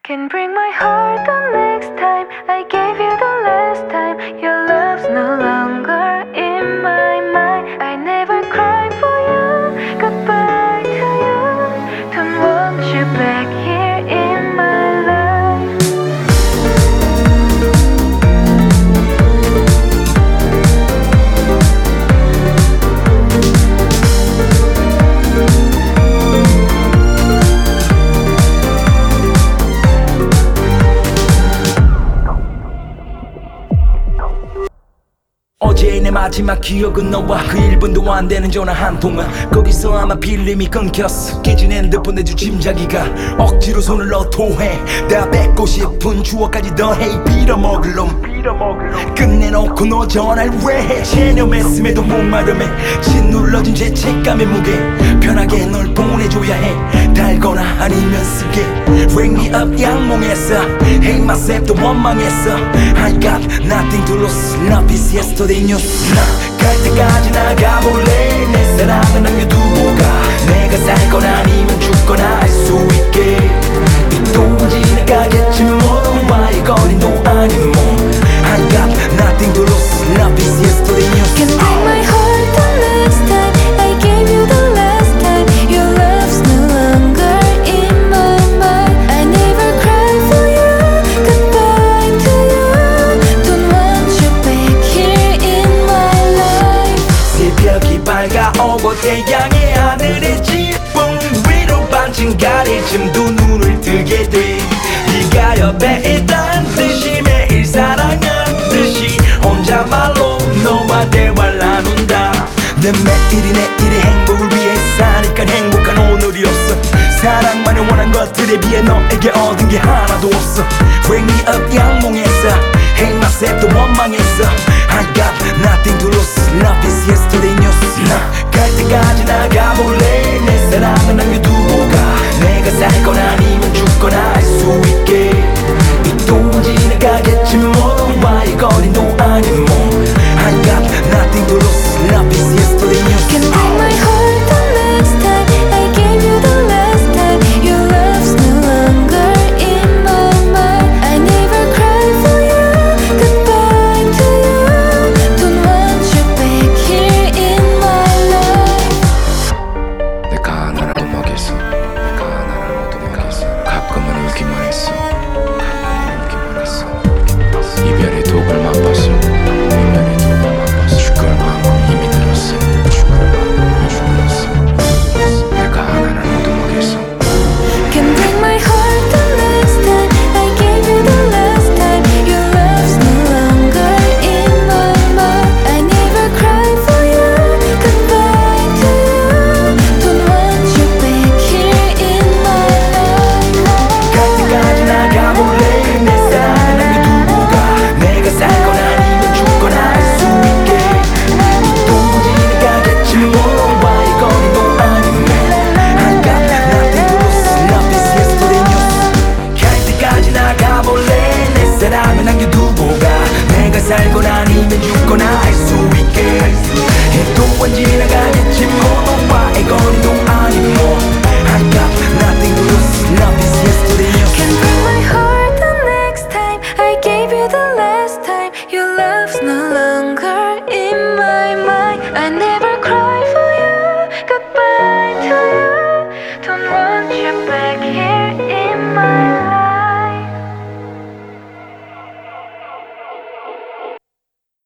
Can bring my heart the next time I gave you the last time. Your love's no longer in my mind. I never cried for you, goodbye to you. Don't want you back here in my life. 어제의 내 마지막 기억은 너와 그 1분도 안 되는 전화 한 통화. 거기서 아마 필름이 끊겼어. 깨진 핸드폰 내주 짐작이가 억지로 손을 넣어 토해. 다 뺏고 싶은 추억까지 더해. 빌어먹을 놈 끝내놓고 너 전화를 왜 해. 체념했음에도 목마름에 짓눌러진 죄책감의 무게. 편하게 널 보내줘야 해. 달거나 아니면 쓰게. Wake me up 양몽했어. Hate myself 또 원망했어. I got nothing to lose. Love is yesterday news. 나 갈 때까지 나가볼래. 내 사랑은 남겨두고 가. 내가 살거나 아니면 죽거나 할 수 있게. 이 또한 지나가겠지 뭐. 너와의 거리도 아닌 뭐. I got nothing to lose. Love is yesterday news. Can bring my heart the next time I gave you the last time. Your love's no longer in my mind. I never cried for you, goodbye to you. Don't want you back here in my life. 새벽이 밝아오고 태양의 하늘의 지붕 위로 반쯤 가릴 쯤도 눈을 뜨게 돼. 네가 옆에 있단 듯이 매일 사랑한 듯이 혼자말로 너와 대화를 나눈다. 내 매일이 내일의 행복을 위해 사니까 행복한 오늘이 없어. 사랑만을 원한 것들에 비해 너에게 얻은 게 하나도 없어. Wake me up 양몽했어. Hate myself 또 원망했어. I got nothing to lose. Love is yesterday news. 나 갈 때까지 나가볼래. 내 사랑은 남겨두고 가. 내가 살거나 아니